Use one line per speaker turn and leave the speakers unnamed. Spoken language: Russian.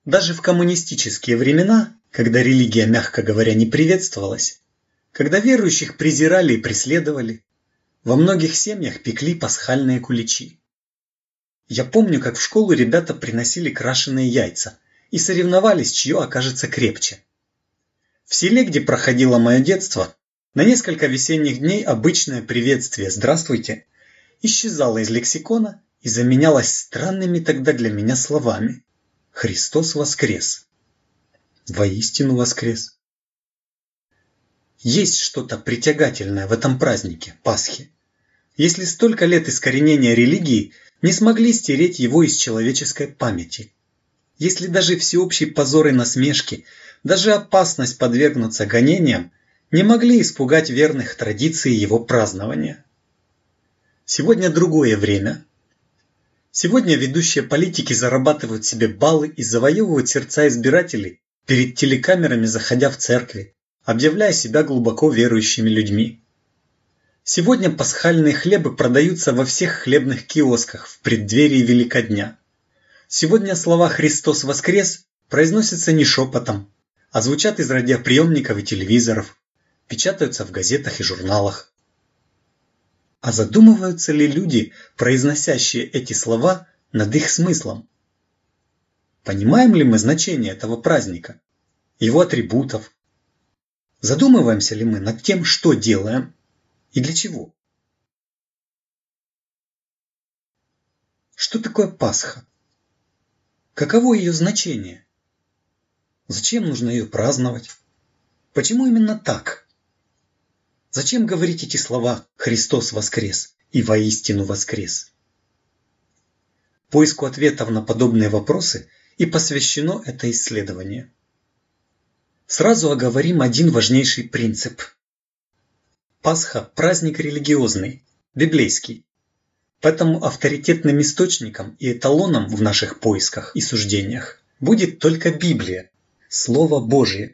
Даже в коммунистические времена, когда религия, мягко говоря, не приветствовалась, когда верующих презирали и преследовали, во многих семьях пекли пасхальные куличи. Я помню, как в школу ребята приносили крашеные яйца и соревновались, чье окажется крепче. В селе, где проходило мое детство, на несколько весенних дней обычное приветствие «Здравствуйте» исчезало из лексикона и заменялось странными тогда для меня словами «Христос воскрес». Воистину воскрес. Есть что-то притягательное в этом празднике, Пасхи. Если столько лет искоренения религии не смогли стереть его из человеческой памяти. Если даже всеобщий позор и насмешки, даже опасность подвергнуться гонениям не могли испугать верных традиций его празднования. Сегодня другое время. Сегодня ведущие политики зарабатывают себе баллы и завоевывают сердца избирателей перед телекамерами, заходя в церкви, объявляя себя глубоко верующими людьми. Сегодня пасхальные хлебы продаются во всех хлебных киосках в преддверии Великодня. Сегодня слова «Христос воскрес» произносятся не шепотом, а звучат из радиоприемников и телевизоров, печатаются в газетах и журналах. А задумываются ли люди, произносящие эти слова, над их смыслом? Понимаем ли мы значение этого праздника, его атрибутов? Задумываемся ли мы над тем, что делаем и для чего? Что такое Пасха? Каково ее значение? Зачем нужно ее праздновать? Почему именно так? Зачем говорить эти слова «Христос воскрес» и «Воистину воскрес»? Поиску ответов на подобные вопросы и посвящено это исследование. Сразу оговорим один важнейший принцип. Пасха – праздник религиозный, библейский. Поэтому авторитетным источником и эталоном в наших поисках и суждениях будет только Библия, Слово Божье.